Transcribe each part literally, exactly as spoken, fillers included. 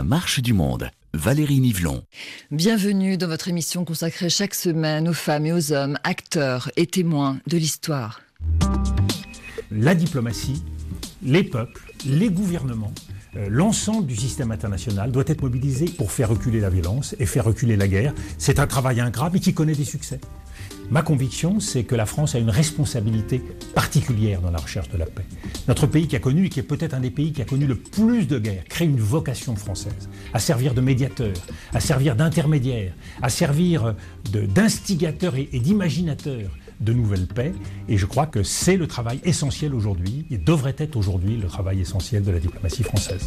La marche du monde. Valérie Nivelon. Bienvenue dans votre émission consacrée chaque semaine aux femmes et aux hommes, acteurs et témoins de l'histoire. La diplomatie, les peuples, les gouvernements, euh, l'ensemble du système international doit être mobilisé pour faire reculer la violence et faire reculer la guerre. C'est un travail ingrat mais qui connaît des succès. Ma conviction, c'est que la France a une responsabilité particulière dans la recherche de la paix. Notre pays qui a connu, et qui est peut-être un des pays qui a connu le plus de guerres, crée une vocation française, à servir de médiateur, à servir d'intermédiaire, à servir de, d'instigateur et, et d'imaginateur de nouvelles paix. Et je crois que c'est le travail essentiel aujourd'hui, et devrait être aujourd'hui le travail essentiel de la diplomatie française.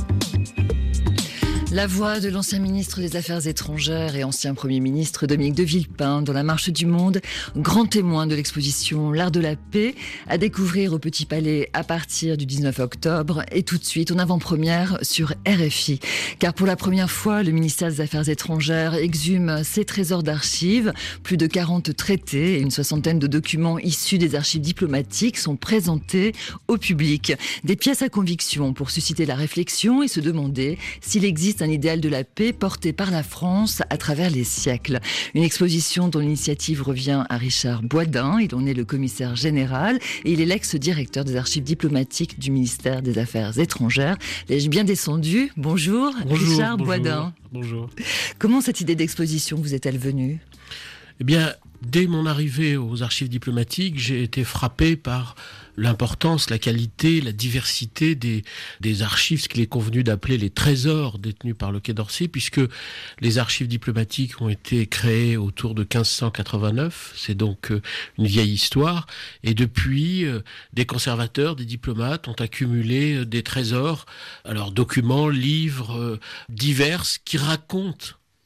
La voix de l'ancien ministre des Affaires étrangères et ancien Premier ministre Dominique de Villepin dans La Marche du Monde, grand témoin de l'exposition L'Art de la Paix, à découvrir au Petit Palais à partir du dix-neuf octobre et tout de suite en avant-première sur R F I. Car pour la première fois, le ministère des Affaires étrangères exhume ses trésors d'archives. Plus de quarante traités et une soixantaine de documents issus des archives diplomatiques sont présentés au public. Des pièces à conviction pour susciter la réflexion et se demander s'il existe un idéal de la paix porté par la France à travers les siècles. Une exposition dont l'initiative revient à Richard Boisdin. Il en est le commissaire général et il est l'ex-directeur des archives diplomatiques du ministère des Affaires étrangères. L'ai-je bien descendu ? Bonjour, bonjour Richard bonjour, Boisdin. Bonjour. Comment cette idée d'exposition vous est-elle venue ? Eh bien, dès mon arrivée aux archives diplomatiques, j'ai été frappé par l'importance, la qualité, la diversité des, des archives, ce qu'il est convenu d'appeler les trésors détenus par le Quai d'Orsay, puisque les archives diplomatiques ont été créées autour de quinze cent quatre-vingt-neuf, c'est donc une vieille histoire, et depuis, des conservateurs, des diplomates ont accumulé des trésors, alors documents, livres divers, qui racontent,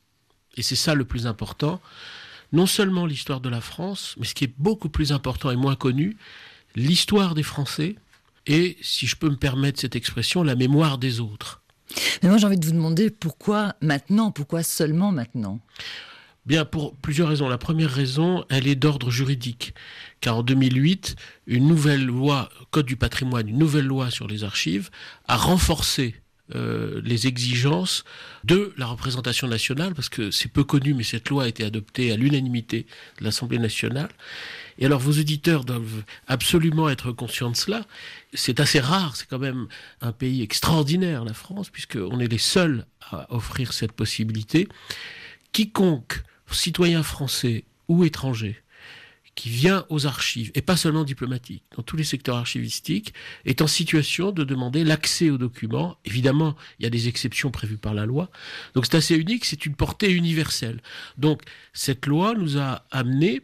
et c'est ça le plus important, non seulement l'histoire de la France, mais ce qui est beaucoup plus important et moins connu, l'histoire des Français et, si je peux me permettre cette expression, la mémoire des autres. Mais moi j'ai envie de vous demander pourquoi maintenant, pourquoi seulement maintenant ? Bien, pour plusieurs raisons. La première raison, elle est d'ordre juridique. Car en deux mille huit, une nouvelle loi, Code du patrimoine, une nouvelle loi sur les archives, a renforcé Euh, les exigences de la représentation nationale, parce que c'est peu connu, mais cette loi a été adoptée à l'unanimité de l'Assemblée nationale. Et alors vos auditeurs doivent absolument être conscients de cela. C'est assez rare, c'est quand même un pays extraordinaire, la France, puisqu'on est les seuls à offrir cette possibilité. Quiconque, citoyen français ou étranger, qui vient aux archives, et pas seulement diplomatique, dans tous les secteurs archivistiques, est en situation de demander l'accès aux documents. Évidemment, il y a des exceptions prévues par la loi. Donc c'est assez unique, c'est une portée universelle. Donc cette loi nous a amenés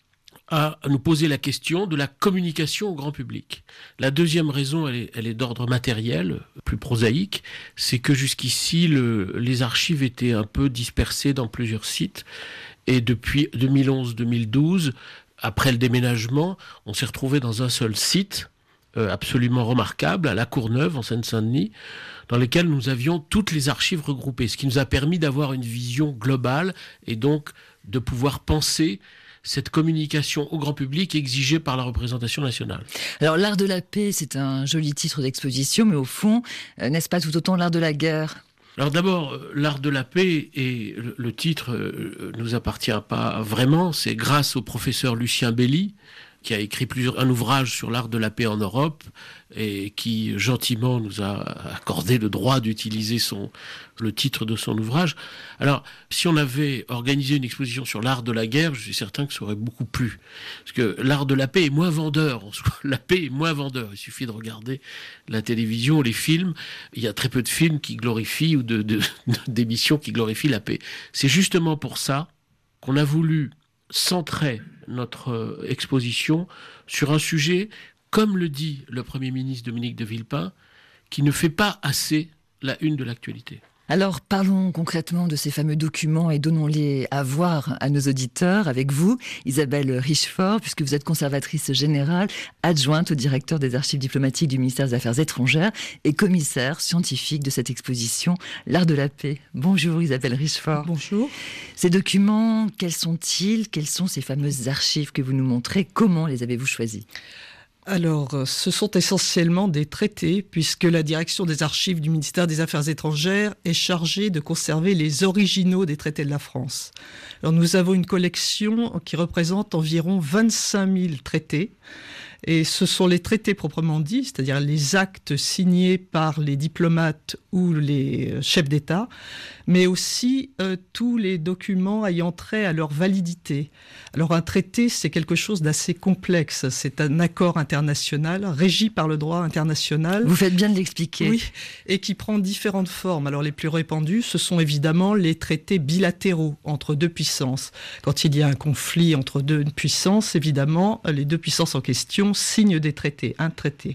à nous poser la question de la communication au grand public. La deuxième raison, elle est, elle est d'ordre matériel, plus prosaïque, c'est que jusqu'ici, le, les archives étaient un peu dispersées dans plusieurs sites. Et depuis deux mille onze deux mille douze, après le déménagement, on s'est retrouvé dans un seul site euh, absolument remarquable, à La Courneuve, en Seine-Saint-Denis, dans lequel nous avions toutes les archives regroupées, ce qui nous a permis d'avoir une vision globale et donc de pouvoir penser cette communication au grand public exigée par la représentation nationale. Alors, l'art de la paix, c'est un joli titre d'exposition, mais au fond, euh, n'est-ce pas tout autant l'art de la guerre ? Alors d'abord, l'art de la paix, et le, le titre euh, nous appartient pas vraiment, c'est grâce au professeur Lucien Belli, qui a écrit plusieurs, un ouvrage sur l'art de la paix en Europe, et qui gentiment nous a accordé le droit d'utiliser son, le titre de son ouvrage. Alors, si on avait organisé une exposition sur l'art de la guerre, je suis certain que ça aurait beaucoup plu. Parce que l'art de la paix est moins vendeur. En soi. La paix est moins vendeur. Il suffit de regarder la télévision, les films. Il y a très peu de films qui glorifient, ou de, de, d'émissions qui glorifient la paix. C'est justement pour ça qu'on a voulu centrer notre exposition sur un sujet, comme le dit le Premier ministre Dominique de Villepin, qui ne fait pas assez la une de l'actualité. Alors, parlons concrètement de ces fameux documents et donnons-les à voir à nos auditeurs avec vous, Isabelle Richefort, puisque vous êtes conservatrice générale, adjointe au directeur des archives diplomatiques du ministère des Affaires étrangères et commissaire scientifique de cette exposition L'Art de la Paix. Bonjour Isabelle Richefort. Bonjour. Ces documents, quels sont-ils ? Quelles sont ces fameuses archives que vous nous montrez ? Comment les avez-vous choisis ? Alors, ce sont essentiellement des traités, puisque la direction des archives du ministère des Affaires étrangères est chargée de conserver les originaux des traités de la France. Alors, nous avons une collection qui représente environ vingt-cinq mille traités, et ce sont les traités proprement dits, c'est-à-dire les actes signés par les diplomates ou les chefs d'État, mais aussi euh, tous les documents ayant trait à leur validité. Alors un traité, c'est quelque chose d'assez complexe. C'est un accord international régi par le droit international. Vous faites bien de l'expliquer. Oui, et qui prend différentes formes. Alors les plus répandues, ce sont évidemment les traités bilatéraux entre deux puissances. Quand il y a un conflit entre deux puissances, évidemment, les deux puissances en question signent des traités, un traité.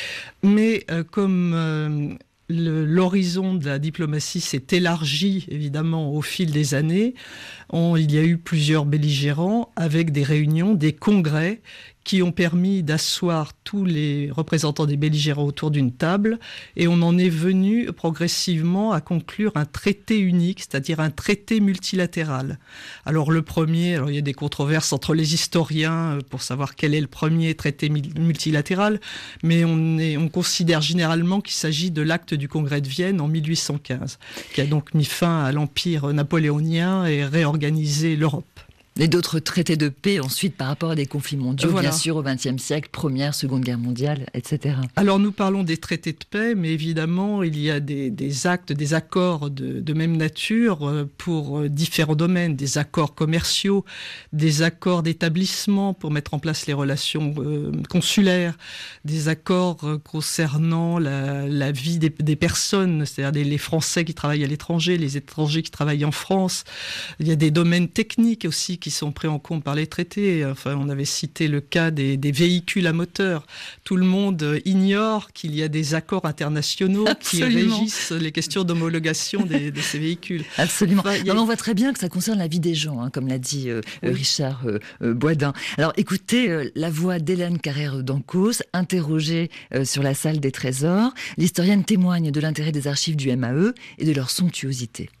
Mais euh, comme euh, le, l'horizon de la diplomatie s'est élargi évidemment au fil des années, on, il y a eu plusieurs belligérants avec des réunions, des congrès qui ont permis d'asseoir tous les représentants des belligérants autour d'une table, et on en est venu progressivement à conclure un traité unique, c'est-à-dire un traité multilatéral. Alors le premier, alors il y a des controverses entre les historiens pour savoir quel est le premier traité multilatéral, mais on, est, on considère généralement qu'il s'agit de l'acte du Congrès de Vienne en mille huit cent quinze, qui a donc mis fin à l'empire napoléonien et réorganisé l'Europe. Et d'autres traités de paix ensuite par rapport à des conflits mondiaux, voilà. Bien sûr, au vingtième siècle, Première, Seconde Guerre mondiale, et cetera. Alors nous parlons des traités de paix, mais évidemment il y a des, des actes, des accords de, de même nature pour différents domaines, des accords commerciaux, des accords d'établissement pour mettre en place les relations euh, consulaires, des accords concernant la, la vie des, des personnes, c'est-à-dire des, les Français qui travaillent à l'étranger, les étrangers qui travaillent en France. Il y a des domaines techniques aussi qui sont pris en compte par les traités. Enfin, on avait cité le cas des, des véhicules à moteur. Tout le monde ignore qu'il y a des accords internationaux Absolument. Qui régissent les questions d'homologation des, de ces véhicules. Absolument. Enfin, non, a... On voit très bien que ça concerne la vie des gens, hein, comme l'a dit euh, oui. Richard euh, euh, Boisdin. Alors écoutez euh, la voix d'Hélène Carrère d'Ancos, interrogée euh, sur la salle des trésors. L'historienne témoigne de l'intérêt des archives du M A E et de leur somptuosité.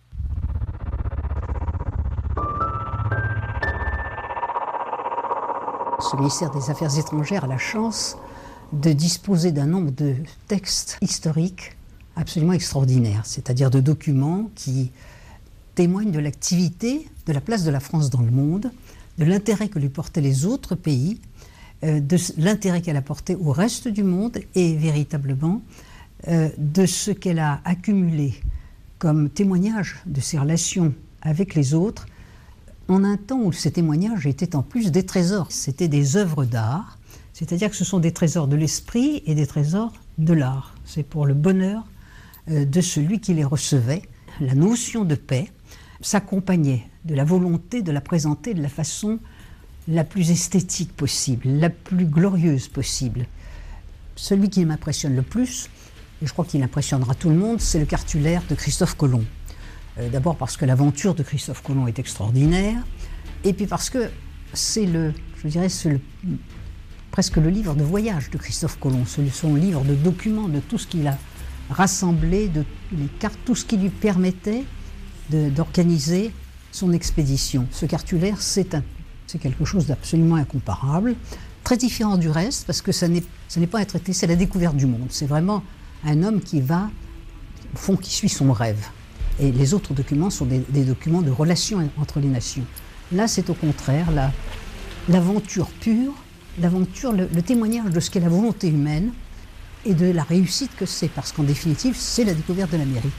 Ce ministère des Affaires étrangères a la chance de disposer d'un nombre de textes historiques absolument extraordinaires, c'est-à-dire de documents qui témoignent de l'activité, de la place de la France dans le monde, de l'intérêt que lui portaient les autres pays, euh, de l'intérêt qu'elle a porté au reste du monde et véritablement euh, de ce qu'elle a accumulé comme témoignage de ses relations avec les autres, en un temps où ces témoignages étaient en plus des trésors. C'était des œuvres d'art, c'est-à-dire que ce sont des trésors de l'esprit et des trésors de l'art. C'est pour le bonheur euh, de celui qui les recevait. La notion de paix s'accompagnait de la volonté de la présenter de la façon la plus esthétique possible, la plus glorieuse possible. Celui qui m'impressionne le plus, et je crois qu'il impressionnera tout le monde, c'est le cartulaire de Christophe Colomb. D'abord parce que l'aventure de Christophe Colomb est extraordinaire, et puis parce que c'est le, je dirais, c'est le, presque le livre de voyage de Christophe Colomb, c'est son livre de documents, de tout ce qu'il a rassemblé, de les cartes, tout ce qui lui permettait de, d'organiser son expédition. Ce cartulaire, c'est, un, c'est quelque chose d'absolument incomparable, très différent du reste, parce que ça n'est, ça n'est pas un traité, c'est la découverte du monde. C'est vraiment un homme qui va, au fond, qui suit son rêve. Et les autres documents sont des, des documents de relations entre les nations. Là, c'est au contraire la, l'aventure pure, l'aventure, le, le témoignage de ce qu'est la volonté humaine et de la réussite que c'est, parce qu'en définitive, c'est la découverte de l'Amérique.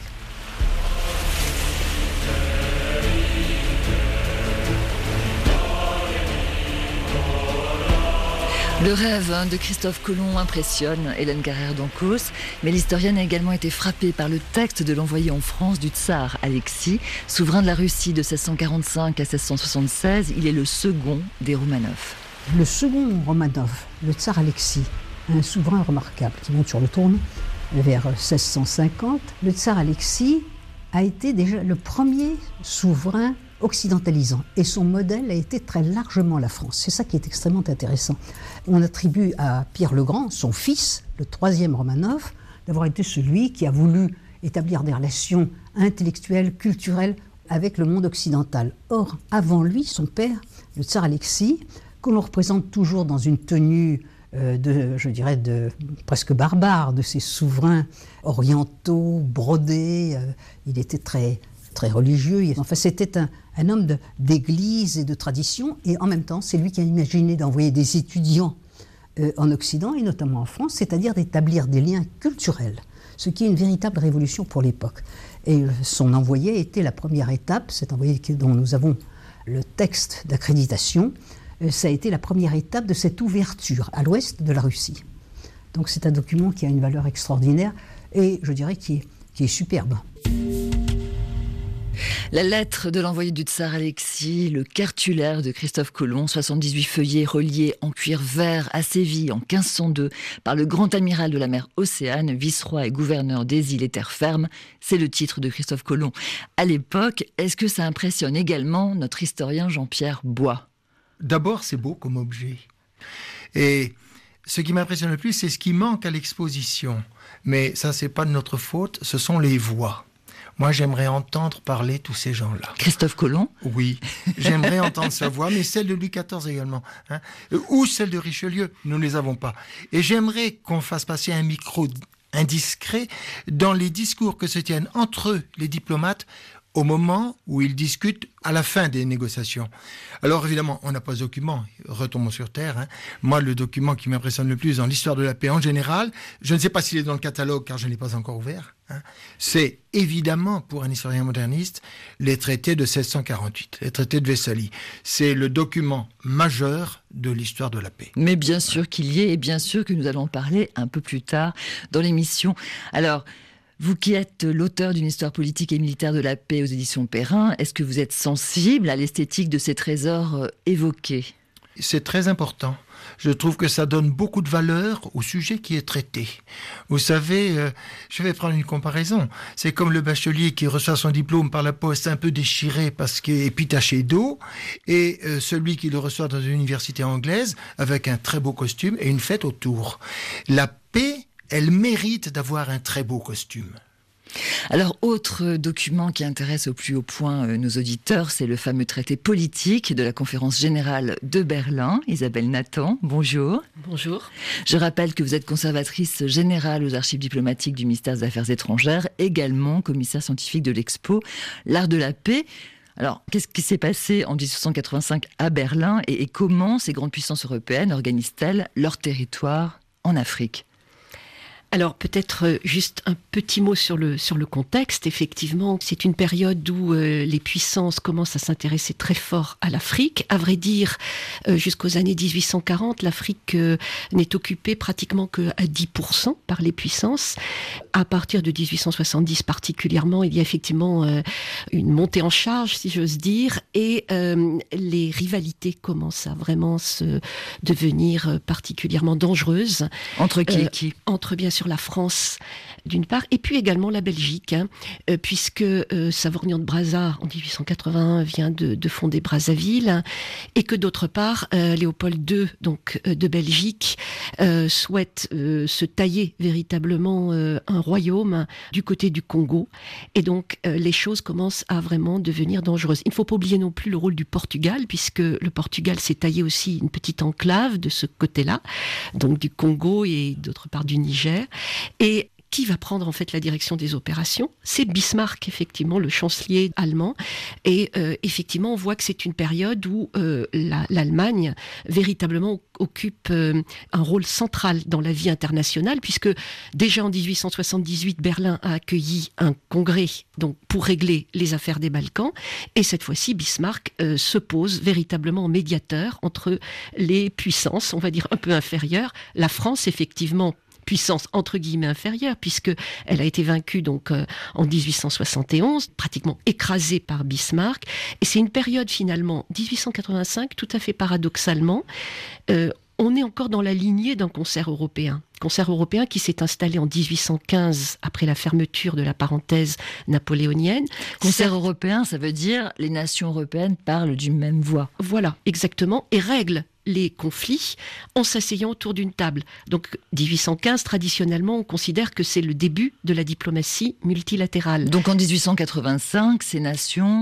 Le rêve hein, de Christophe Colomb impressionne Hélène Carrère d'Ancos, mais l'historienne a également été frappée par le texte de l'envoyé en France du tsar Alexis, souverain de la Russie de seize cent quarante-cinq à seize cent soixante-seize. Il est le second des Romanov. Le second Romanov, le tsar Alexis, un souverain remarquable qui monte sur le trône vers seize cent cinquante. Le tsar Alexis a été déjà le premier souverain occidentalisant. Et son modèle a été très largement la France. C'est ça qui est extrêmement intéressant. On attribue à Pierre le Grand, son fils, le troisième Romanov, d'avoir été celui qui a voulu établir des relations intellectuelles, culturelles avec le monde occidental. Or, avant lui, son père, le tsar Alexis, que l'on représente toujours dans une tenue euh, de, je dirais, de presque barbare, de ces souverains orientaux, brodés. Euh, il était très, très religieux. Enfin, c'était un, un homme de, d'église et de tradition. Et en même temps, c'est lui qui a imaginé d'envoyer des étudiants euh, en Occident, et notamment en France, c'est-à-dire d'établir des liens culturels, ce qui est une véritable révolution pour l'époque. Et son envoyé était la première étape, cet envoyé dont nous avons le texte d'accréditation, ça a été la première étape de cette ouverture à l'ouest de la Russie. Donc c'est un document qui a une valeur extraordinaire et je dirais qui est, qui est superbe. La lettre de l'envoyé du tsar Alexis, le cartulaire de Christophe Colomb, soixante-dix-huit feuillets reliés en cuir vert à Séville en quinze cent deux par le grand amiral de la mer Océane, vice-roi et gouverneur des îles et terres fermes. C'est le titre de Christophe Colomb. À l'époque, est-ce que ça impressionne également notre historien Jean-Pierre Bois ? D'abord, c'est beau comme objet. Et ce qui m'impressionne le plus, c'est ce qui manque à l'exposition. Mais ça, c'est pas de notre faute, ce sont les voix. Moi, j'aimerais entendre parler tous ces gens-là. Christophe Colomb ? Oui, j'aimerais entendre sa voix, mais celle de Louis quatorze également. Hein, ou celle de Richelieu, nous ne les avons pas. Et j'aimerais qu'on fasse passer un micro indiscret dans les discours que se tiennent entre eux, les diplomates, au moment où ils discutent à la fin des négociations. Alors évidemment, on n'a pas ce document, retombons sur terre. Hein. Moi, le document qui m'impressionne le plus dans l'histoire de la paix en général, je ne sais pas s'il est dans le catalogue car je ne l'ai pas encore ouvert, hein, c'est évidemment, pour un historien moderniste, les traités de seize cent quarante-huit, les traités de Wessaly. C'est le document majeur de l'histoire de la paix. Mais bien sûr qu'il y est, et bien sûr que nous allons en parler un peu plus tard dans l'émission. Alors, vous qui êtes l'auteur d'une histoire politique et militaire de la paix aux éditions Perrin, est-ce que vous êtes sensible à l'esthétique de ces trésors euh, évoqués ? C'est très important. Je trouve que ça donne beaucoup de valeur au sujet qui est traité. Vous savez, euh, je vais prendre une comparaison. C'est comme le bachelier qui reçoit son diplôme par la poste un peu déchiré parce qu'il est puis taché d'eau, et euh, celui qui le reçoit dans une université anglaise avec un très beau costume et une fête autour. La paix, elle mérite d'avoir un très beau costume. Alors, autre document qui intéresse au plus haut point euh, nos auditeurs, c'est le fameux traité politique de la Conférence générale de Berlin. Isabelle Nathan, bonjour. Bonjour. Je rappelle que vous êtes conservatrice générale aux archives diplomatiques du ministère des Affaires étrangères, également commissaire scientifique de l'Expo L'Art de la Paix. Alors, qu'est-ce qui s'est passé en dix-huit cent quatre-vingt-cinq à Berlin et, et comment ces grandes puissances européennes organisent-elles leur territoire en Afrique ? Alors peut-être juste un petit mot sur le, sur le contexte. Effectivement, c'est une période où euh, les puissances commencent à s'intéresser très fort à l'Afrique. À vrai dire, euh, jusqu'aux années dix-huit cent quarante, l'Afrique euh, n'est occupée pratiquement qu'à dix pour cent par les puissances. À partir de dix-huit cent soixante-dix particulièrement, il y a effectivement euh, une montée en charge, si j'ose dire, et euh, les rivalités commencent à vraiment se devenir particulièrement dangereuses. Entre qui et euh, qui ? Entre bien sûr la France d'une part, et puis également la Belgique, hein, euh, puisque euh, Savorgnan de Brazza en dix-huit cent quatre-vingt-un vient de, de fonder Brazzaville, hein, et que d'autre part euh, Léopold deux, donc euh, de Belgique, euh, souhaite euh, se tailler véritablement euh, un royaume hein, du côté du Congo, et donc euh, les choses commencent à vraiment devenir dangereuses. Il ne faut pas oublier non plus le rôle du Portugal, puisque le Portugal s'est taillé aussi une petite enclave de ce côté-là, donc du Congo et d'autre part du Niger. Et qui va prendre en fait la direction des opérations ? C'est Bismarck, effectivement, le chancelier allemand. Et euh, effectivement, on voit que c'est une période où euh, la, l'Allemagne véritablement occupe euh, un rôle central dans la vie internationale, puisque déjà en dix-huit cent soixante-dix-huit, Berlin a accueilli un congrès donc, pour régler les affaires des Balkans. Et cette fois-ci, Bismarck euh, se pose véritablement en médiateur entre les puissances, on va dire un peu inférieures. La France, effectivement, puissance entre guillemets inférieure, puisqu'elle a été vaincue donc, euh, en dix-huit cent soixante et onze, pratiquement écrasée par Bismarck. Et c'est une période finalement, dix-huit cent quatre-vingt-cinq, tout à fait paradoxalement, euh, on est encore dans la lignée d'un concert européen. Concert européen qui s'est installé en dix-huit cent quinze, après la fermeture de la parenthèse napoléonienne. Concert européen, ça veut dire les nations européennes parlent d'une même voix. Voilà, exactement, et règlent les conflits en s'asseyant autour d'une table. Donc dix-huit cent quinze, traditionnellement, on considère que c'est le début de la diplomatie multilatérale. Donc en dix-huit cent quatre-vingt-cinq, ces nations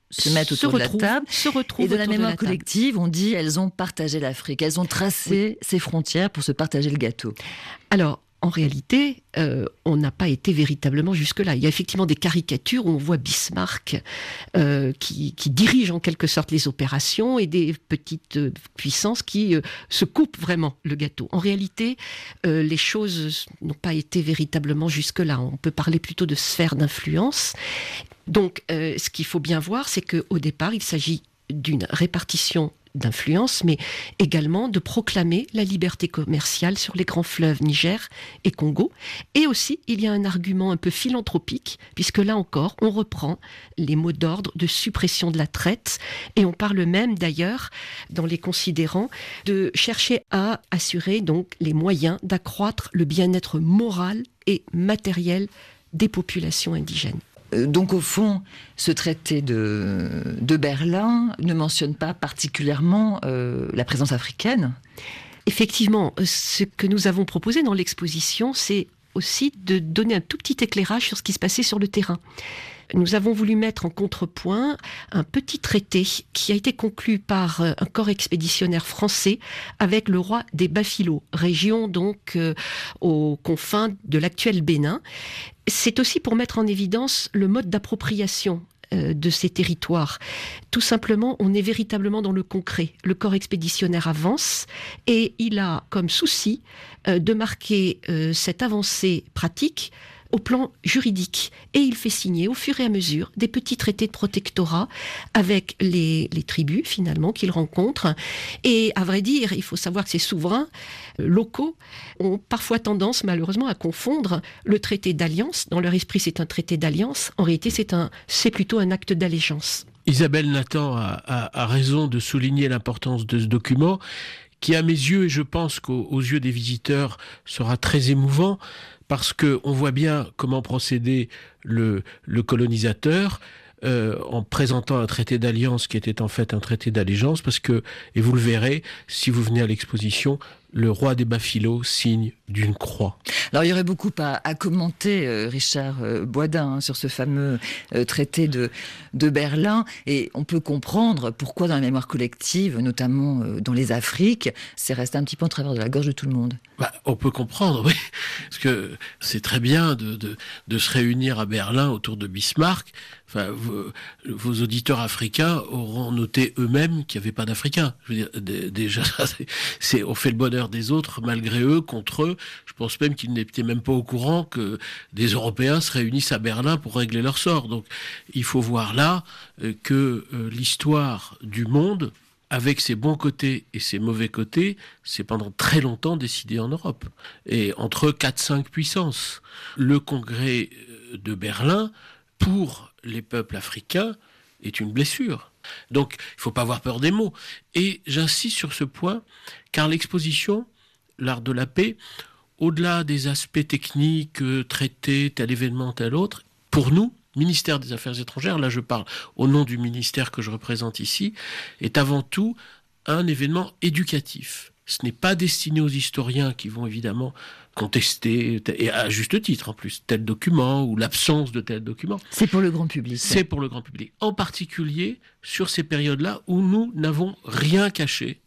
se mettent autour se de retrouvent, la table. Se retrouvent et de la autour mémoire de la collective, on dit elles ont partagé l'Afrique. Elles ont tracé oui. ses frontières pour se partager le gâteau. Alors, en réalité, euh, on n'a pas été véritablement jusque-là. Il y a effectivement des caricatures où on voit Bismarck euh, qui, qui dirige en quelque sorte les opérations et des petites euh, puissances qui euh, se coupent vraiment le gâteau. En réalité, euh, les choses n'ont pas été véritablement jusque-là. On peut parler plutôt de sphère d'influence. Donc, euh, ce qu'il faut bien voir, c'est qu'au départ, il s'agit d'une répartition d'influence, mais également de proclamer la liberté commerciale sur les grands fleuves Niger et Congo. Et aussi, il y a un argument un peu philanthropique, puisque là encore, on reprend les mots d'ordre de suppression de la traite, et on parle même d'ailleurs, dans les considérants, de chercher à assurer donc les moyens d'accroître le bien-être moral et matériel des populations indigènes. Donc au fond, ce traité de, de Berlin ne mentionne pas particulièrement euh, la présence africaine. Effectivement, ce que nous avons proposé dans l'exposition, c'est aussi de donner un tout petit éclairage sur ce qui se passait sur le terrain. Nous avons voulu mettre en contrepoint un petit traité qui a été conclu par un corps expéditionnaire français avec le roi des Bafilo, région donc euh, aux confins de l'actuel Bénin. C'est aussi pour mettre en évidence le mode d'appropriation euh, de ces territoires. Tout simplement, on est véritablement dans le concret. Le corps expéditionnaire avance et il a comme souci euh, de marquer euh, cette avancée pratique au plan juridique. Et il fait signer au fur et à mesure des petits traités de protectorat avec les, les tribus, finalement, qu'il rencontre. Et à vrai dire, il faut savoir que ces souverains locaux ont parfois tendance, malheureusement, à confondre le traité d'alliance. Dans leur esprit, c'est un traité d'alliance. En réalité, c'est, un, c'est plutôt un acte d'allégeance. Isabelle Nathan a, a, a raison de souligner l'importance de ce document, qui, à mes yeux, et je pense qu'aux aux yeux des visiteurs, sera très émouvant, parce qu'on voit bien comment procédait le, le colonisateur euh, en présentant un traité d'alliance qui était en fait un traité d'allégeance, parce que, et vous le verrez, si vous venez à l'exposition, le roi des Bafilo signe d'une croix. Alors il y aurait beaucoup à, à commenter, euh, Richard euh, Boisdin, hein, sur ce fameux euh, traité de, de Berlin, et on peut comprendre pourquoi dans la mémoire collective, notamment euh, dans les Afriques, c'est resté un petit peu en travers de la gorge de tout le monde. Bah, on peut comprendre, oui, parce que c'est très bien de, de, de se réunir à Berlin autour de Bismarck. Enfin, vos, vos auditeurs africains auront noté eux-mêmes qu'il n'y avait pas d'Africains. Je veux dire, d- déjà, c'est, c'est, on fait le bonheur des autres malgré eux, contre eux. Je pense même qu'ils n'étaient même pas au courant que des Européens se réunissent à Berlin pour régler leur sort. Donc, il faut voir là euh, que euh, l'histoire du monde, avec ses bons côtés et ses mauvais côtés, c'est pendant très longtemps décidé en Europe. Et entre quatre cinq puissances. Le congrès de Berlin, pour les peuples africains, est une blessure. Donc, il ne faut pas avoir peur des mots. Et j'insiste sur ce point, car l'exposition, l'art de la paix, au-delà des aspects techniques, traités, tel événement, tel autre, pour nous, ministère des Affaires étrangères, là je parle au nom du ministère que je représente ici, est avant tout un événement éducatif. Ce n'est pas destiné aux historiens qui vont évidemment contester, et à juste titre en plus, tel document ou l'absence de tel document. C'est pour le grand public. C'est pour le grand public. En particulier sur ces périodes-là où nous n'avons rien caché,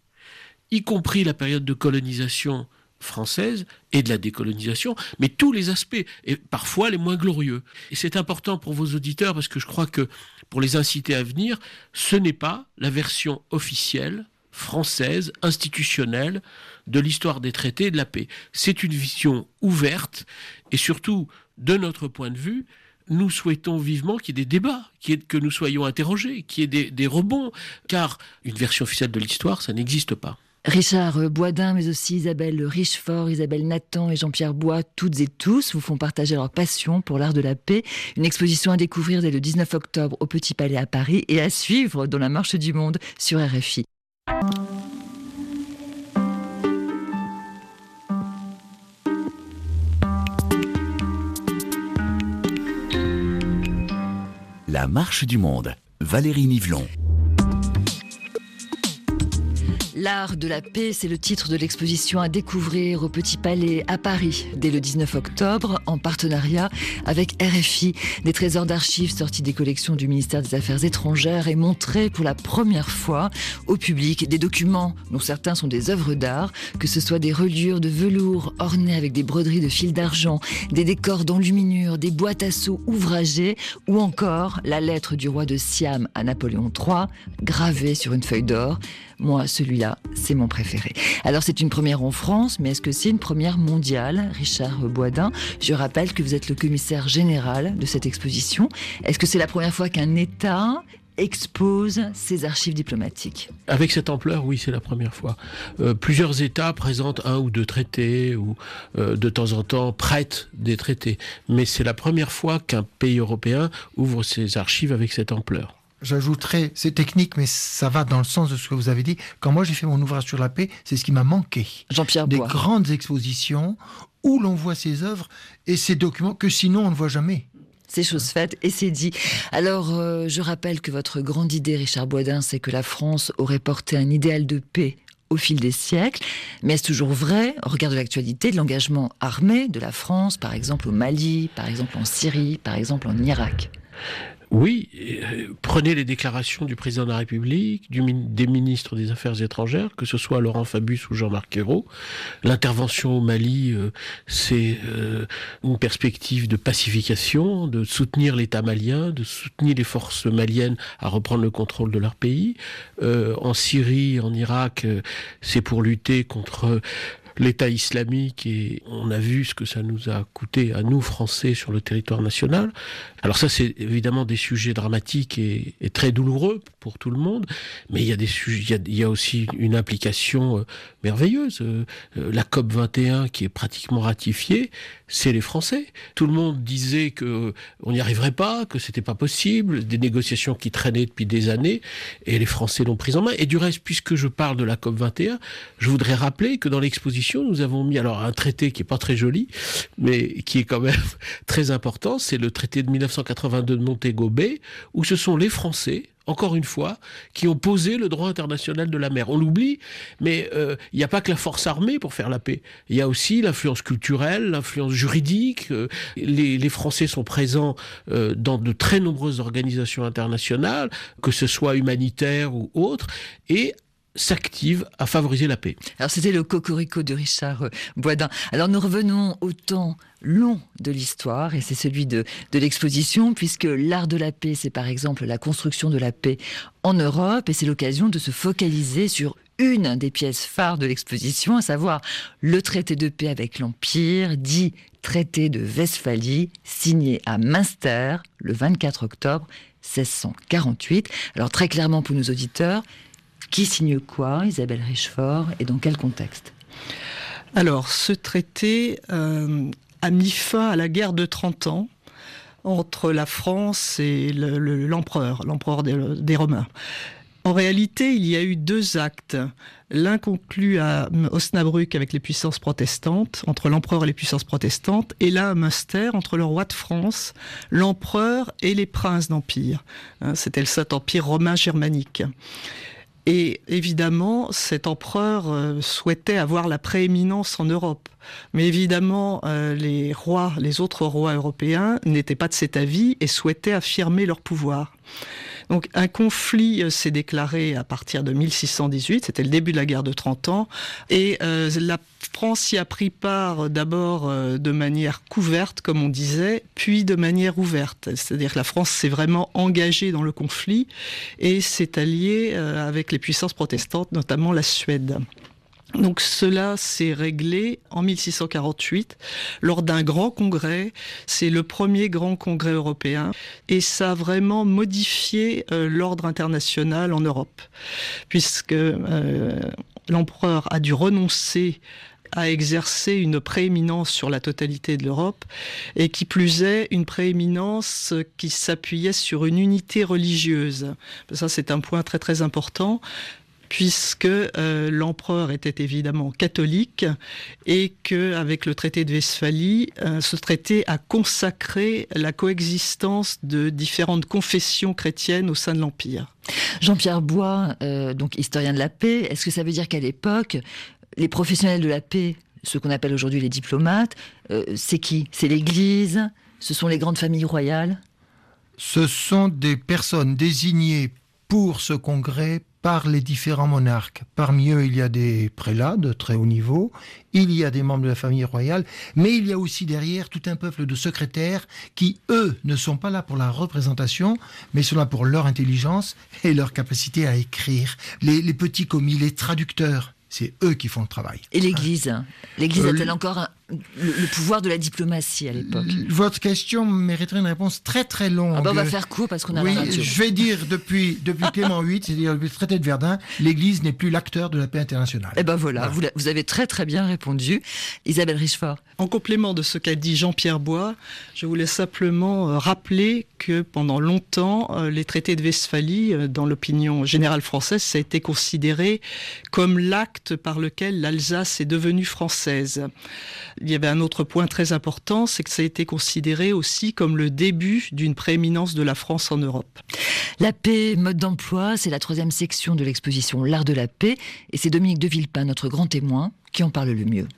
y compris la période de colonisation française et de la décolonisation, mais tous les aspects, et parfois les moins glorieux. Et c'est important pour vos auditeurs, parce que je crois que pour les inciter à venir, ce n'est pas la version officielle, française, institutionnelle, de l'histoire des traités et de la paix. C'est une vision ouverte, et surtout, de notre point de vue, nous souhaitons vivement qu'il y ait des débats, qu'il y ait, que nous soyons interrogés, qu'il y ait des, des rebonds, car une version officielle de l'histoire, ça n'existe pas. Richard Boisdin, mais aussi Isabelle Richefort, Isabelle Nathan et Jean-Pierre Bois, toutes et tous vous font partager leur passion pour l'art de la paix. Une exposition à découvrir dès le dix-neuf octobre au Petit Palais à Paris et à suivre dans la Marche du Monde sur R F I. La Marche du Monde, Valérie Nivelon. L'art de la paix, c'est le titre de l'exposition à découvrir au Petit Palais à Paris dès le dix-neuf octobre, en partenariat avec R F I. Des trésors d'archives sortis des collections du ministère des Affaires étrangères et montrés pour la première fois au public. Des documents dont certains sont des œuvres d'art, que ce soit des reliures de velours ornées avec des broderies de fil d'argent, des décors d'enluminure, des boîtes à sceaux ouvragées ou encore la lettre du roi de Siam à Napoléon trois, gravée sur une feuille d'or. Moi, celui-là, c'est mon préféré. Alors, c'est une première en France, mais est-ce que c'est une première mondiale, Richard Boisdin? Je rappelle que vous êtes le commissaire général de cette exposition. Est-ce que c'est la première fois qu'un État expose ses archives diplomatiques? Avec cette ampleur, oui, c'est la première fois. Euh, plusieurs États présentent un ou deux traités, ou euh, de temps en temps prêtent des traités. Mais c'est la première fois qu'un pays européen ouvre ses archives avec cette ampleur. J'ajouterais, c'est technique, mais ça va dans le sens de ce que vous avez dit. Quand moi j'ai fait mon ouvrage sur la paix, c'est ce qui m'a manqué. Jean-Pierre Des Bois. grandes expositions où l'on voit ces œuvres et ces documents que sinon on ne voit jamais. C'est chose faite et c'est dit. Alors, euh, je rappelle que votre grande idée, Richard Boisdin, c'est que la France aurait porté un idéal de paix au fil des siècles. Mais est-ce toujours vrai, au regard de l'actualité, de l'engagement armé de la France, par exemple au Mali, par exemple en Syrie, par exemple en Irak ? Oui, euh, prenez les déclarations du président de la République, du, des ministres des Affaires étrangères, que ce soit Laurent Fabius ou Jean-Marc Ayrault. L'intervention au Mali, euh, c'est euh, une perspective de pacification, de soutenir l'État malien, de soutenir les forces maliennes à reprendre le contrôle de leur pays. Euh, en Syrie, en Irak, euh, c'est pour lutter contre l'État islamique, et on a vu ce que ça nous a coûté à nous, Français, sur le territoire national. Alors ça, c'est évidemment des sujets dramatiques et, et très douloureux pour tout le monde, mais il y a des sujets, il y a, il y a aussi une implication euh, merveilleuse. Euh, la COP vingt et un qui est pratiquement ratifiée, c'est les Français. Tout le monde disait que on n'y arriverait pas, que c'était pas possible, des négociations qui traînaient depuis des années, et les Français l'ont prise en main. Et du reste, puisque je parle de la COP vingt et un, je voudrais rappeler que dans l'exposition, nous avons mis alors un traité qui est pas très joli, mais qui est quand même très important. C'est le traité de mille neuf cent quatre-vingt-deux de Montego Bay, où ce sont les Français, encore une fois, qui ont posé le droit international de la mer. On l'oublie, mais il euh, n'y a pas que la force armée pour faire la paix. Il y a aussi l'influence culturelle, l'influence juridique. Euh, les, les Français sont présents euh, dans de très nombreuses organisations internationales, que ce soit humanitaires ou autres, et s'active à favoriser la paix. Alors c'était le cocorico de Richard Boisdin. Alors nous revenons au temps long de l'histoire, et c'est celui de, de l'exposition, puisque l'art de la paix, c'est par exemple la construction de la paix en Europe, et c'est l'occasion de se focaliser sur une des pièces phares de l'exposition, à savoir le traité de paix avec l'Empire, dit traité de Westphalie, signé à Münster le vingt-quatre octobre seize cent quarante-huit. Alors très clairement pour nos auditeurs, qui signe quoi, Isabelle Richefort, et dans quel contexte? Alors, ce traité euh, a mis fin à la guerre de trente ans entre la France et le, le, l'empereur, l'empereur des, des Romains. En réalité, il y a eu deux actes. L'un conclu à Osnabrück avec les puissances protestantes, entre l'empereur et les puissances protestantes, et l'un à Münster, entre le roi de France, l'empereur et les princes d'empire. Hein, c'était le Saint-Empire romain germanique. Et évidemment, cet empereur euh, souhaitait avoir la prééminence en Europe. Mais évidemment, euh, les rois, les autres rois européens n'étaient pas de cet avis et souhaitaient affirmer leur pouvoir. Donc un conflit euh, s'est déclaré à partir de mille six cent dix-huit, c'était le début de la guerre de trente ans, et euh, la France y a pris part euh, d'abord euh, de manière couverte, comme on disait, puis de manière ouverte. C'est-à-dire que la France s'est vraiment engagée dans le conflit et s'est alliée euh, avec les puissances protestantes, notamment la Suède. Donc cela s'est réglé en mille six cent quarante-huit lors d'un grand congrès. C'est le premier grand congrès européen et ça a vraiment modifié euh, l'ordre international en Europe, puisque euh, l'empereur a dû renoncer à exercer une prééminence sur la totalité de l'Europe, et qui plus est, une prééminence qui s'appuyait sur une unité religieuse. Ça, c'est un point très très important. puisque euh, l'empereur était évidemment catholique et qu'avec le traité de Westphalie, euh, ce traité a consacré la coexistence de différentes confessions chrétiennes au sein de l'Empire. Jean-Pierre Bois, euh, donc historien de la paix, est-ce que ça veut dire qu'à l'époque, les professionnels de la paix, ceux qu'on appelle aujourd'hui les diplomates, euh, c'est qui ? C'est l'Église ? Ce sont les grandes familles royales ? Ce sont des personnes désignées pour ce congrès par les différents monarques. Parmi eux, il y a des prélats de très haut niveau, il y a des membres de la famille royale, mais il y a aussi derrière tout un peuple de secrétaires qui, eux, ne sont pas là pour la représentation, mais sont là pour leur intelligence et leur capacité à écrire. Les, les petits commis, les traducteurs, c'est eux qui font le travail. Et l'Église hein. L'Église euh, a-t-elle encore un, le, le pouvoir de la diplomatie à l'époque ? Votre question mériterait une réponse très très longue. Ah bah on va faire court parce qu'on a oui, la radio. Je vais dire depuis, depuis Clément huit, c'est-à-dire depuis le traité de Verdun, l'Église n'est plus l'acteur de la paix internationale. Eh ben voilà, voilà. Vous, vous avez très très bien répondu. Isabelle Richefort. En complément de ce qu'a dit Jean-Pierre Bois, je voulais simplement euh, rappeler que pendant longtemps, euh, les traités de Westphalie, euh, dans l'opinion générale française, ça a été considéré comme l'acte par lequel l'Alsace est devenue française. Il y avait un autre point très important, c'est que ça a été considéré aussi comme le début d'une prééminence de la France en Europe. La paix, mode d'emploi, c'est la troisième section de l'exposition L'Art de la paix, et c'est Dominique de Villepin, notre grand témoin, qui en parle le mieux.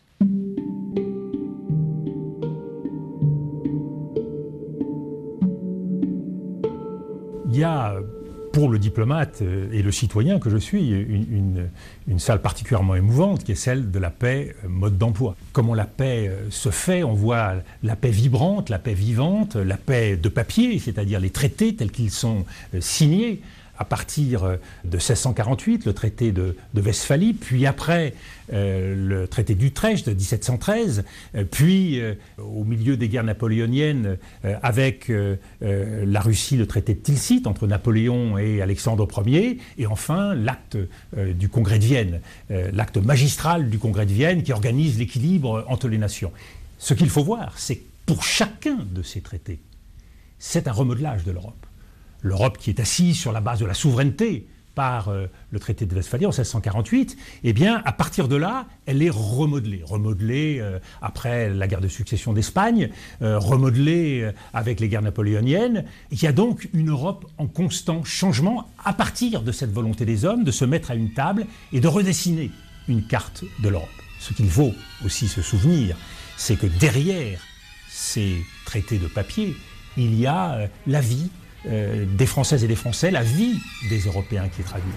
Il y a, pour le diplomate et le citoyen que je suis, une, une, une salle particulièrement émouvante qui est celle de la paix mode d'emploi. Comment la paix se fait, on voit la paix vibrante, la paix vivante, la paix de papier, c'est-à-dire les traités tels qu'ils sont signés à partir de seize cent quarante-huit, le traité de, de Westphalie, puis après euh, le traité d'Utrecht de dix-sept cent treize, euh, puis euh, au milieu des guerres napoléoniennes euh, avec euh, euh, la Russie, le traité de Tilsit entre Napoléon et Alexandre Ier, et enfin l'acte euh, du Congrès de Vienne, euh, l'acte magistral du Congrès de Vienne qui organise l'équilibre entre les nations. Ce qu'il faut voir, c'est que pour chacun de ces traités, c'est un remodelage de l'Europe. L'Europe qui est assise sur la base de la souveraineté par euh, le traité de Westphalie en seize cent quarante-huit, eh bien, à partir de là, elle est remodelée. Remodelée euh, après la guerre de succession d'Espagne, euh, remodelée euh, avec les guerres napoléoniennes. Il y a donc une Europe en constant changement à partir de cette volonté des hommes de se mettre à une table et de redessiner une carte de l'Europe. Ce qu'il faut aussi se souvenir, c'est que derrière ces traités de papier, il y a euh, la vie Euh, des Françaises et des Français, la vie des Européens qui est traduite.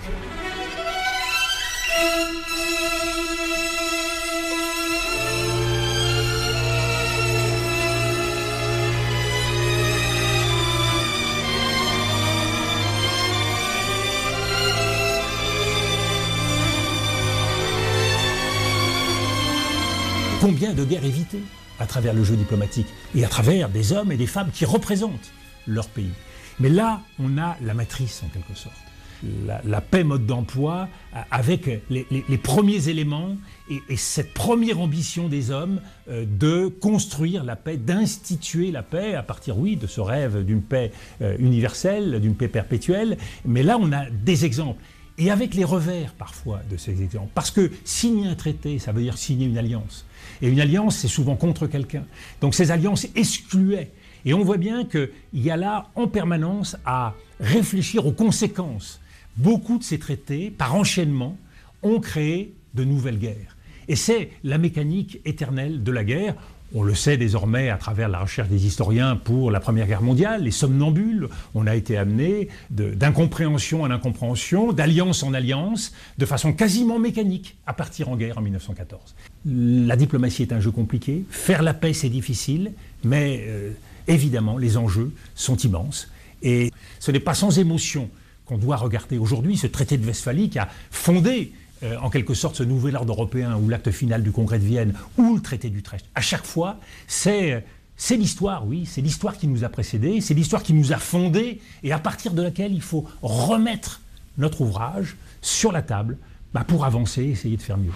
Combien de guerres évitées à travers le jeu diplomatique et à travers des hommes et des femmes qui représentent leur pays. Mais là, on a la matrice, en quelque sorte. La, la paix mode d'emploi, avec les, les, les premiers éléments et, et cette première ambition des hommes euh, de construire la paix, d'instituer la paix à partir, oui, de ce rêve d'une paix euh, universelle, d'une paix perpétuelle. Mais là, on a des exemples. Et avec les revers, parfois, de ces exemples. Parce que signer un traité, ça veut dire signer une alliance. Et une alliance, c'est souvent contre quelqu'un. Donc ces alliances excluaient. Et on voit bien qu'il y a là, en permanence, à réfléchir aux conséquences. Beaucoup de ces traités, par enchaînement, ont créé de nouvelles guerres. Et c'est la mécanique éternelle de la guerre. On le sait désormais à travers la recherche des historiens pour la Première Guerre mondiale, les somnambules. On a été amené d'incompréhension en incompréhension, d'alliance en alliance, de façon quasiment mécanique, à partir en guerre en mille neuf cent quatorze. La diplomatie est un jeu compliqué. Faire la paix, c'est difficile, mais... Euh, Évidemment, les enjeux sont immenses et ce n'est pas sans émotion qu'on doit regarder aujourd'hui ce traité de Westphalie qui a fondé euh, en quelque sorte ce nouvel ordre européen ou l'acte final du Congrès de Vienne ou le traité d'Utrecht. À chaque fois, c'est, c'est l'histoire, oui, c'est l'histoire qui nous a précédés, c'est l'histoire qui nous a fondés et à partir de laquelle il faut remettre notre ouvrage sur la table bah, pour avancer et essayer de faire mieux.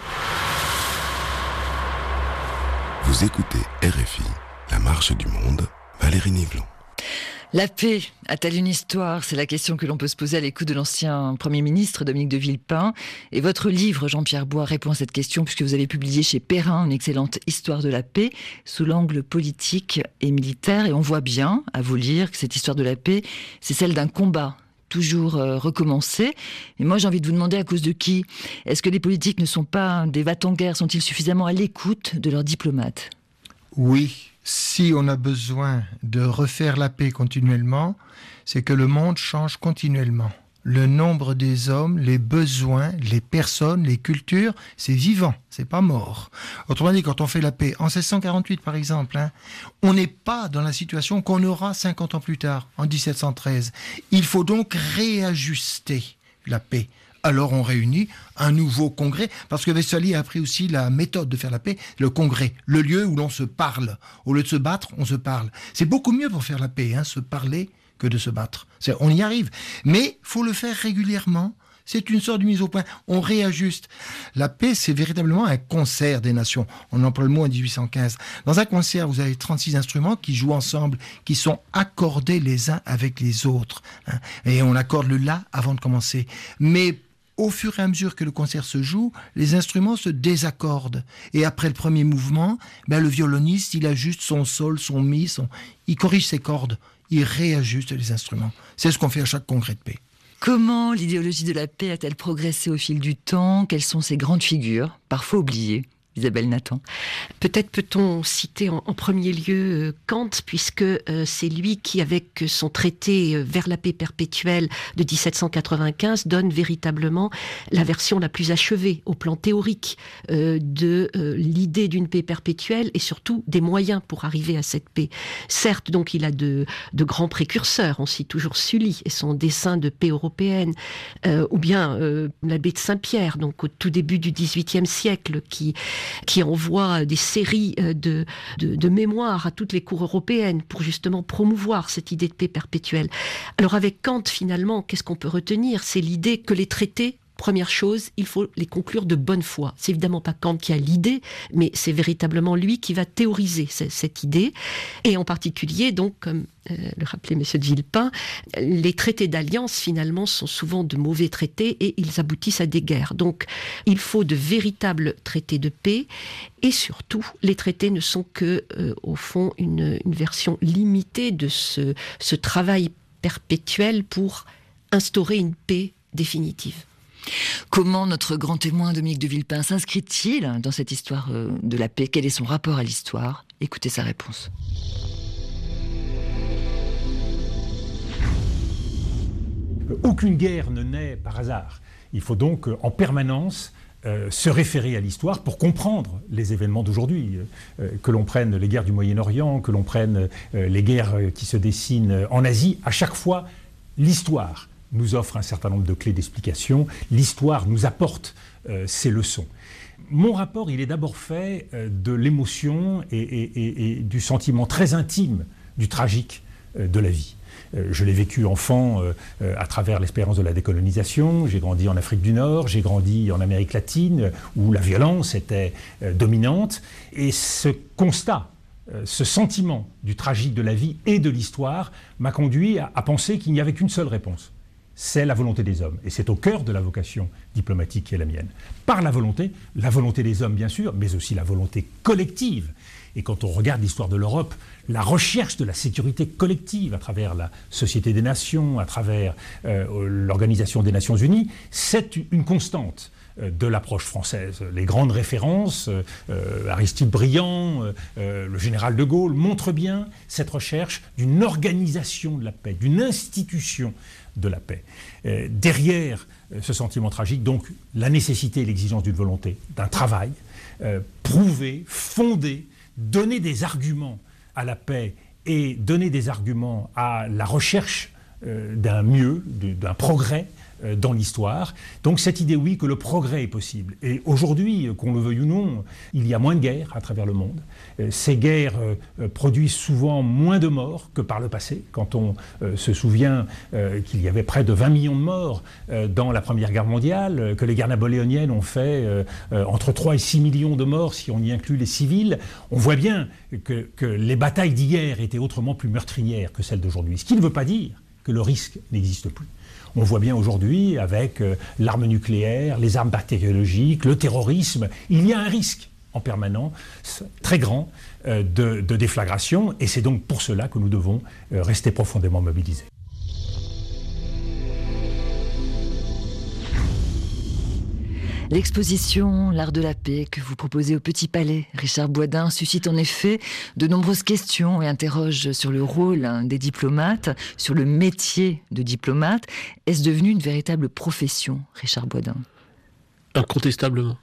Vous écoutez R F I, La Marche du Monde, Valérie Nivelon. La paix a-t-elle une histoire? C'est la question que l'on peut se poser à l'écoute de l'ancien Premier ministre Dominique de Villepin. Et votre livre, Jean-Pierre Bois, répond à cette question puisque vous avez publié chez Perrin une excellente histoire de la paix sous l'angle politique et militaire. Et on voit bien, à vous lire, que cette histoire de la paix, c'est celle d'un combat toujours euh, recommencé. Mais moi, j'ai envie de vous demander à cause de qui? Est-ce que les politiques ne sont pas des va-t-en-guerre? Sont-ils suffisamment à l'écoute de leurs diplomates? Oui. Si on a besoin de refaire la paix continuellement, c'est que le monde change continuellement. Le nombre des hommes, les besoins, les personnes, les cultures, c'est vivant, c'est pas mort. Autrement dit, quand on fait la paix, en seize cent quarante-huit par exemple, hein, on n'est pas dans la situation qu'on aura cinquante ans plus tard, en dix-sept cent treize. Il faut donc réajuster la paix. Alors on réunit un nouveau congrès, parce que Westphalie a appris aussi la méthode de faire la paix, le congrès, le lieu où l'on se parle. Au lieu de se battre, on se parle. C'est beaucoup mieux pour faire la paix, hein, se parler que de se battre. C'est, on y arrive. Mais il faut le faire régulièrement. C'est une sorte de mise au point. On réajuste. La paix, c'est véritablement un concert des nations. On emploie le mot en dix-huit cent quinze. Dans un concert, vous avez trente-six instruments qui jouent ensemble, qui sont accordés les uns avec les autres. Hein. Et on accorde le la avant de commencer. Mais au fur et à mesure que le concert se joue, les instruments se désaccordent. Et après le premier mouvement, ben le violoniste, il ajuste son sol, son mi, son... il corrige ses cordes, il réajuste les instruments. C'est ce qu'on fait à chaque congrès de paix. Comment l'idéologie de la paix a-t-elle progressé au fil du temps? Quelles sont ses grandes figures, parfois oubliées? Isabelle Nathan. Peut-être peut-on citer en, en premier lieu euh, Kant, puisque euh, c'est lui qui, avec son traité euh, vers la paix perpétuelle de dix-sept cent quatre-vingt-quinze, donne véritablement la version la plus achevée au plan théorique euh, de euh, l'idée d'une paix perpétuelle et surtout des moyens pour arriver à cette paix. Certes, donc, il a de, de grands précurseurs. On cite toujours Sully et son dessin de paix européenne, euh, ou bien euh, l'abbé de Saint-Pierre, donc au tout début du dix-huitième siècle, qui qui envoie des séries de, de, de mémoires à toutes les cours européennes pour justement promouvoir cette idée de paix perpétuelle. Alors avec Kant, finalement, qu'est-ce qu'on peut retenir? C'est l'idée que les traités, première chose, il faut les conclure de bonne foi. C'est évidemment pas Kant qui a l'idée, mais c'est véritablement lui qui va théoriser c- cette idée. Et en particulier, donc, comme euh, le rappelait M. de Villepin, les traités d'alliance, finalement, sont souvent de mauvais traités et ils aboutissent à des guerres. Donc, il faut de véritables traités de paix. Et surtout, les traités ne sont que, euh, au fond, une, une version limitée de ce, ce travail perpétuel pour instaurer une paix définitive. Comment notre grand témoin Dominique de Villepin s'inscrit-il dans cette histoire de la paix? Quel est son rapport à l'histoire? Écoutez sa réponse. Aucune guerre ne naît par hasard. Il faut donc en permanence euh, se référer à l'histoire pour comprendre les événements d'aujourd'hui. Euh, que l'on prenne les guerres du Moyen-Orient, que l'on prenne euh, les guerres qui se dessinent en Asie, à chaque fois, l'histoire nous offre un certain nombre de clés d'explication. L'histoire nous apporte euh, ces leçons. Mon rapport, il est d'abord fait euh, de l'émotion et, et, et, et du sentiment très intime du tragique euh, de la vie. Euh, je l'ai vécu enfant euh, euh, à travers l'expérience de la décolonisation. J'ai grandi en Afrique du Nord, j'ai grandi en Amérique latine, où la violence était euh, dominante. Et ce constat, euh, ce sentiment du tragique de la vie et de l'histoire m'a conduit à, à penser qu'il n'y avait qu'une seule réponse. C'est la volonté des hommes. Et c'est au cœur de la vocation diplomatique qui est la mienne. Par la volonté, la volonté des hommes bien sûr, mais aussi la volonté collective. Et quand on regarde l'histoire de l'Europe, la recherche de la sécurité collective à travers la Société des Nations, à travers euh, l'Organisation des Nations Unies, c'est une constante de l'approche française. Les grandes références, euh, Aristide Briand, euh, le général de Gaulle, montrent bien cette recherche d'une organisation de la paix, d'une institution de la paix. Euh, derrière euh, ce sentiment tragique, donc, la nécessité et l'exigence d'une volonté, d'un travail euh, prouvé, fondé, donner des arguments à la paix et donner des arguments à la recherche euh, d'un mieux, d'un progrès euh, dans l'histoire. Donc cette idée, oui, que le progrès est possible. Et aujourd'hui, qu'on le veuille ou non, il y a moins de guerres à travers le monde. Euh, ces guerres euh, produisent souvent moins de morts que par le passé. Quand on euh, se souvient euh, qu'il y avait près de vingt millions de morts euh, dans la Première Guerre mondiale, euh, que les guerres napoléoniennes ont fait euh, euh, entre trois et six millions de morts si on y inclut les civils, on voit bien que, que les batailles d'hier étaient autrement plus meurtrières que celles d'aujourd'hui. Ce qui ne veut pas dire que le risque n'existe plus. On voit bien aujourd'hui avec euh, l'arme nucléaire, les armes bactériologiques, le terrorisme, il y a un risque en permanence très grand euh, de, de déflagration, et c'est donc pour cela que nous devons euh, rester profondément mobilisés. L'exposition L'Art de la Paix que vous proposez au Petit Palais, Richard Boisdin, suscite en effet de nombreuses questions et interroge sur le rôle hein, des diplomates, sur le métier de diplomate. Est-ce devenu une véritable profession, Richard Boisdin ? Incontestablement.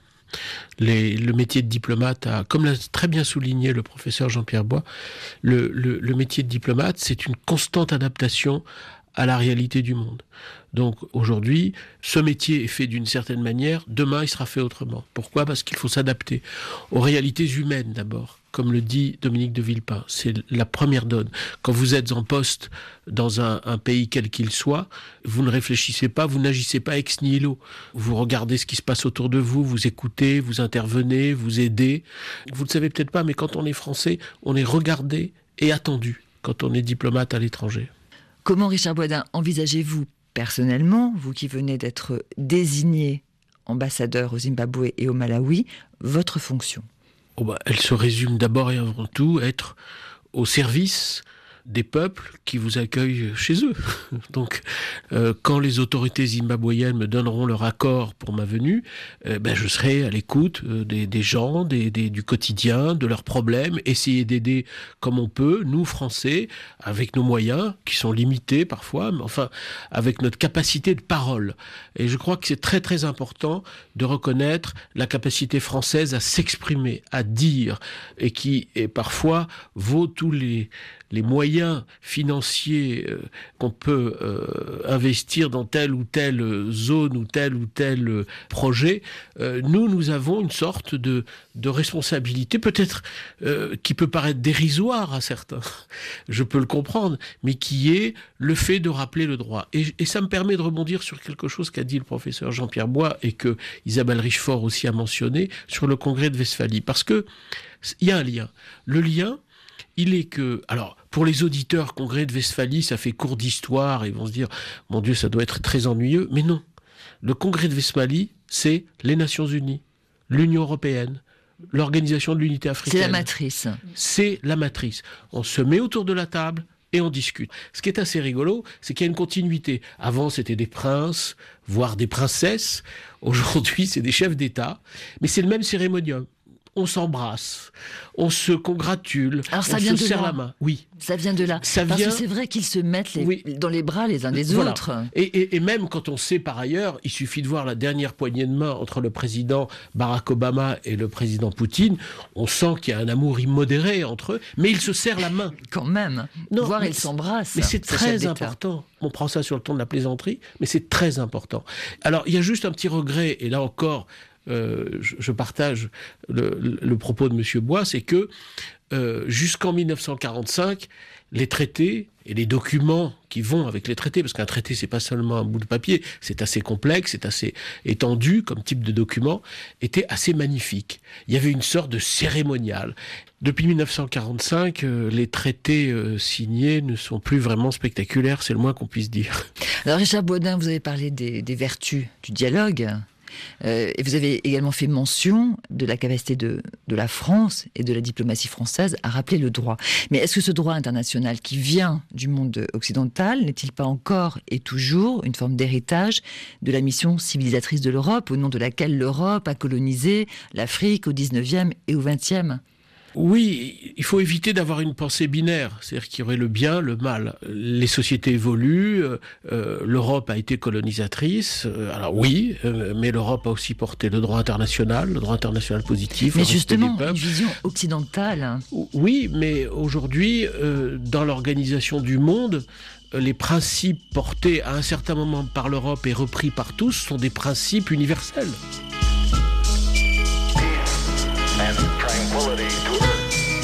Les, le métier de diplomate, a, comme l'a très bien souligné le professeur Jean-Pierre Bois, le, le, le métier de diplomate, c'est une constante adaptation à la réalité du monde. Donc aujourd'hui, ce métier est fait d'une certaine manière, demain il sera fait autrement. Pourquoi ? Parce qu'il faut s'adapter aux réalités humaines d'abord, comme le dit Dominique de Villepin. C'est la première donne. Quand vous êtes en poste dans un, un pays quel qu'il soit, vous ne réfléchissez pas, vous n'agissez pas ex nihilo. Vous regardez ce qui se passe autour de vous, vous écoutez, vous intervenez, vous aidez. Vous ne le savez peut-être pas, mais quand on est français, on est regardé et attendu quand on est diplomate à l'étranger. Comment, Richard Boisdin, envisagez-vous personnellement, vous qui venez d'être désigné ambassadeur au Zimbabwe et au Malawi, votre fonction ? Oh bah, elle se résume d'abord et avant tout à être au service des peuples qui vous accueillent chez eux. Donc, euh, quand les autorités zimbabwéennes me donneront leur accord pour ma venue, euh, ben, je serai à l'écoute euh, des, des gens, des, des, du quotidien, de leurs problèmes, essayer d'aider comme on peut, nous Français, avec nos moyens, qui sont limités parfois, mais enfin, avec notre capacité de parole. Et je crois que c'est très très important de reconnaître la capacité française à s'exprimer, à dire, et qui, et parfois, vaut tous les les moyens financiers euh, qu'on peut euh, investir dans telle ou telle zone ou tel ou tel projet, euh, nous, nous avons une sorte de, de responsabilité, peut-être euh, qui peut paraître dérisoire à certains, je peux le comprendre, mais qui est le fait de rappeler le droit. Et, et ça me permet de rebondir sur quelque chose qu'a dit le professeur Jean-Pierre Bois et que Isabelle Richefort aussi a mentionné sur le congrès de Westphalie. Parce que il y a un lien. Le lien, il est que, alors, pour les auditeurs, congrès de Westphalie, ça fait cours d'histoire, ils vont se dire, mon Dieu, ça doit être très ennuyeux, mais non. Le congrès de Westphalie, c'est les Nations Unies, l'Union Européenne, l'Organisation de l'Unité Africaine. C'est la matrice. C'est la matrice. On se met autour de la table et on discute. Ce qui est assez rigolo, c'est qu'il y a une continuité. Avant, c'était des princes, voire des princesses. Aujourd'hui, c'est des chefs d'État, mais c'est le même cérémonium. On s'embrasse, on se congratule, Alors, ça on vient se de serre là. la main. Oui. Ça vient de là. Ça Parce vient... que c'est vrai qu'ils se mettent les... oui. dans les bras les uns des voilà. autres. Et, et, et même quand on sait par ailleurs, il suffit de voir la dernière poignée de main entre le président Barack Obama et le président Poutine, on sent qu'il y a un amour immodéré entre eux, mais ils se serrent la main. Quand même. Non, Voire mais ils s'embrassent. Mais c'est ces très chefs d'État. important. On prend ça sur le ton de la plaisanterie, mais c'est très important. Alors, il y a juste un petit regret, et là encore... Euh, je, je partage le, le propos de M. Bois, c'est que euh, jusqu'en mille neuf cent quarante-cinq, les traités et les documents qui vont avec les traités, parce qu'un traité, c'est pas seulement un bout de papier, c'est assez complexe, c'est assez étendu comme type de document, étaient assez magnifiques. Il y avait une sorte de cérémonial. Depuis mille neuf cent quarante-cinq, euh, les traités euh, signés ne sont plus vraiment spectaculaires, c'est le moins qu'on puisse dire. Alors Richard Boisdin, vous avez parlé des, des vertus du dialogue. Euh, et vous avez également fait mention de la capacité de, de la France et de la diplomatie française à rappeler le droit. Mais est-ce que ce droit international qui vient du monde occidental n'est-il pas encore et toujours une forme d'héritage de la mission civilisatrice de l'Europe, au nom de laquelle l'Europe a colonisé l'Afrique au dix-neuvième et au vingtième ? Oui, il faut éviter d'avoir une pensée binaire, c'est-à-dire qu'il y aurait le bien, le mal. Les sociétés évoluent, euh, l'Europe a été colonisatrice, euh, alors oui, euh, mais l'Europe a aussi porté le droit international, le droit international positif. Mais justement, une vision occidentale. Oui, mais aujourd'hui, euh, dans l'organisation du monde, les principes portés à un certain moment par l'Europe et repris par tous sont des principes universels. And tranquility to earth.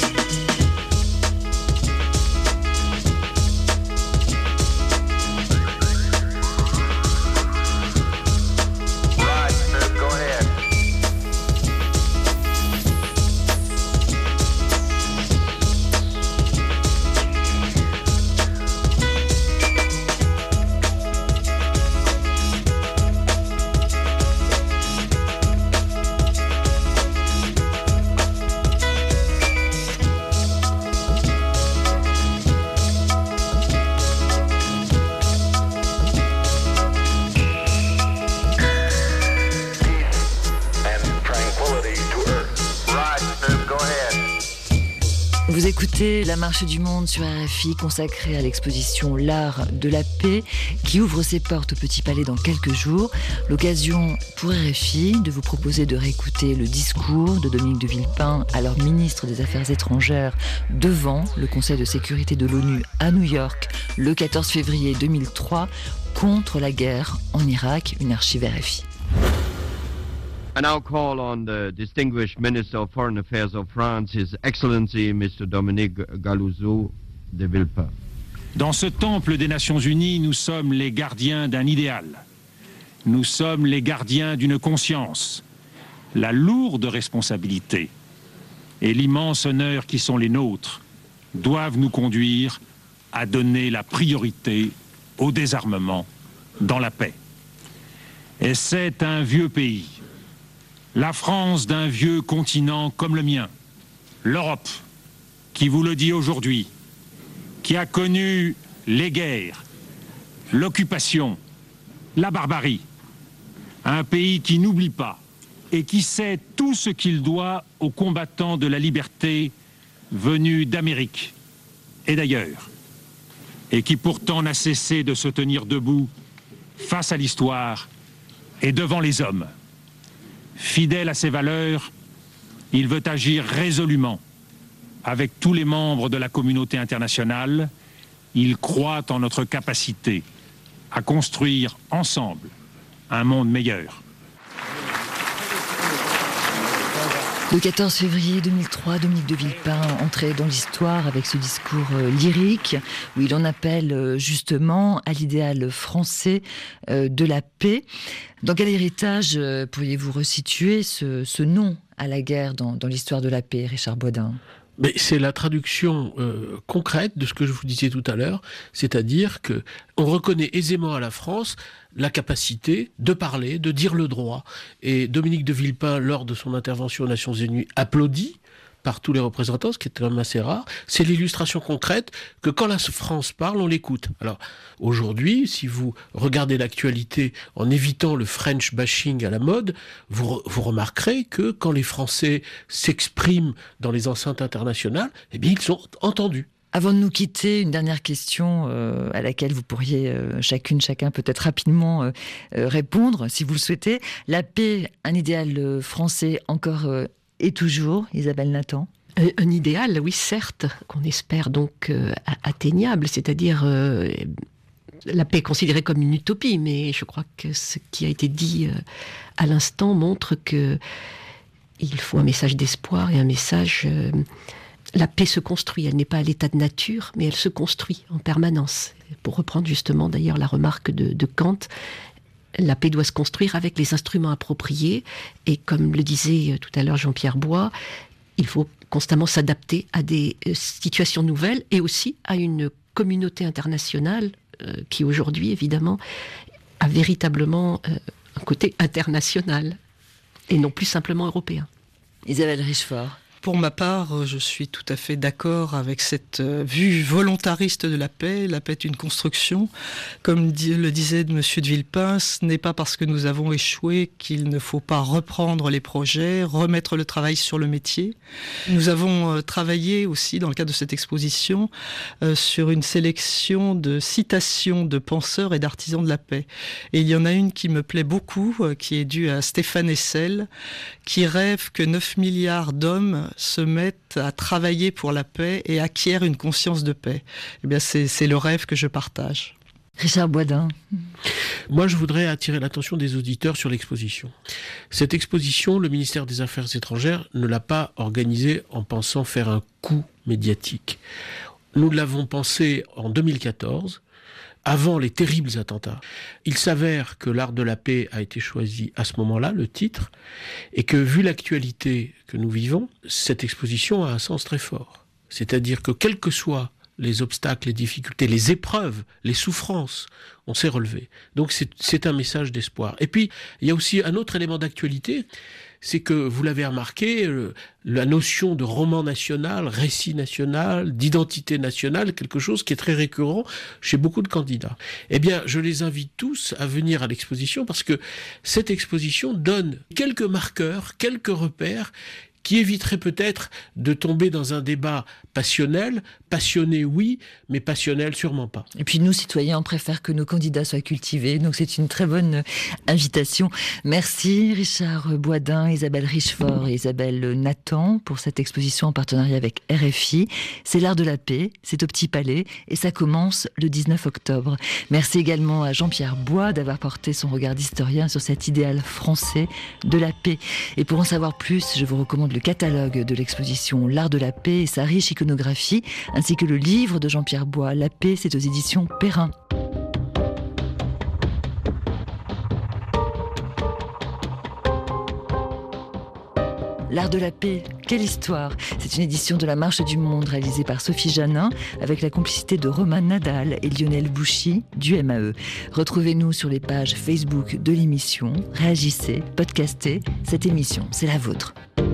Right, go ahead. Vous écoutez La Marche du Monde sur R F I, consacrée à l'exposition L'Art de la Paix, qui ouvre ses portes au Petit Palais dans quelques jours. L'occasion pour R F I de vous proposer de réécouter le discours de Dominique de Villepin, alors ministre des Affaires étrangères, devant le Conseil de sécurité de l'ONU à New York, le quatorze février deux mille trois, contre la guerre en Irak, une archive R F I. I now call on the distinguished Minister of Foreign Affairs of France, His Excellency Mister Dominique Galouzeau de Villepin. Dans ce temple des Nations Unies, nous sommes les gardiens d'un idéal. Nous sommes les gardiens d'une conscience. La lourde responsabilité et l'immense honneur qui sont les nôtres doivent nous conduire à donner la priorité au désarmement dans la paix. Et c'est un vieux pays, la France d'un vieux continent comme le mien, l'Europe, qui vous le dit aujourd'hui, qui a connu les guerres, l'occupation, la barbarie, un pays qui n'oublie pas et qui sait tout ce qu'il doit aux combattants de la liberté venus d'Amérique et d'ailleurs, et qui pourtant n'a cessé de se tenir debout face à l'histoire et devant les hommes. Fidèle à ses valeurs, il veut agir résolument avec tous les membres de la communauté internationale. Il croit en notre capacité à construire ensemble un monde meilleur. Le quatorze février deux mille trois, Dominique de Villepin entrait dans l'histoire avec ce discours euh, lyrique où il en appelle euh, justement à l'idéal français euh, de la paix. Dans quel héritage euh, pourriez-vous resituer ce, ce nom à la guerre dans, dans l'histoire de la paix, Richard Baudin ? Mais c'est la traduction euh, concrète de ce que je vous disais tout à l'heure, c'est-à-dire que on reconnaît aisément à la France la capacité de parler, de dire le droit. Et Dominique de Villepin, lors de son intervention aux Nations Unies, applaudit par tous les représentants, ce qui est quand même assez rare. C'est l'illustration concrète que quand la France parle, on l'écoute. Alors aujourd'hui, si vous regardez l'actualité en évitant le French bashing à la mode, vous, vous remarquerez que quand les Français s'expriment dans les enceintes internationales, eh bien ils sont entendus. Avant de nous quitter, une dernière question euh, à laquelle vous pourriez euh, chacune, chacun peut-être rapidement euh, euh, répondre, si vous le souhaitez. La paix, un idéal euh, français encore euh, et toujours, Isabelle Nathan ? Un, un idéal, oui, certes, qu'on espère donc euh, atteignable, c'est-à-dire euh, la paix considérée comme une utopie, mais je crois que ce qui a été dit euh, à l'instant montre que il faut un message d'espoir et un message... Euh, La paix se construit, elle n'est pas à l'état de nature, mais elle se construit en permanence. Pour reprendre justement d'ailleurs la remarque de, de Kant, la paix doit se construire avec les instruments appropriés, et comme le disait tout à l'heure Jean-Pierre Bois, il faut constamment s'adapter à des situations nouvelles et aussi à une communauté internationale euh, qui aujourd'hui évidemment a véritablement euh, un côté international et non plus simplement européen. Isabelle Richefort. Pour ma part, je suis tout à fait d'accord avec cette vue volontariste de la paix. La paix est une construction. Comme le disait M. de Villepin, ce n'est pas parce que nous avons échoué qu'il ne faut pas reprendre les projets, remettre le travail sur le métier. Nous avons travaillé aussi, dans le cadre de cette exposition, euh, sur une sélection de citations de penseurs et d'artisans de la paix. Et il y en a une qui me plaît beaucoup, euh, qui est due à Stéphane Hessel, qui rêve que neuf milliards d'hommes se mettent à travailler pour la paix et acquièrent une conscience de paix. Eh bien, c'est, c'est le rêve que je partage. Richard Boisdin. Moi, je voudrais attirer l'attention des auditeurs sur l'exposition. Cette exposition, le ministère des Affaires étrangères ne l'a pas organisée en pensant faire un coup médiatique. Nous l'avons pensé en deux mille quatorze, avant les terribles attentats. Il s'avère que l'art de la paix a été choisi à ce moment-là, le titre, et que vu l'actualité que nous vivons, cette exposition a un sens très fort. C'est-à-dire que quel que soit les obstacles, les difficultés, les épreuves, les souffrances, on s'est relevé. Donc c'est, c'est un message d'espoir. Et puis, il y a aussi un autre élément d'actualité, c'est que, vous l'avez remarqué, la notion de roman national, récit national, d'identité nationale, quelque chose qui est très récurrent chez beaucoup de candidats. Eh bien, je les invite tous à venir à l'exposition parce que cette exposition donne quelques marqueurs, quelques repères qui éviterait peut-être de tomber dans un débat passionnel, passionné oui, mais passionnel sûrement pas. Et puis nous, citoyens, on préfère que nos candidats soient cultivés, donc c'est une très bonne invitation. Merci Richard Boisdin, Isabelle Richefort et Isabelle Nathan pour cette exposition en partenariat avec R F I. C'est l'art de la paix, c'est au Petit Palais et ça commence le dix-neuf octobre. Merci également à Jean-Pierre Bois d'avoir porté son regard d'historien sur cet idéal français de la paix. Et pour en savoir plus, je vous recommande le catalogue de l'exposition L'art de la paix et sa riche iconographie, ainsi que le livre de Jean-Pierre Bois, La paix, c'est aux éditions Perrin. L'art de la paix, quelle histoire! C'est une édition de La Marche du Monde réalisée par Sophie Janin avec la complicité de Romain Nadal et Lionel Bouchy du M A E. Retrouvez-nous sur les pages Facebook de l'émission, réagissez, podcastez, cette émission, c'est la vôtre.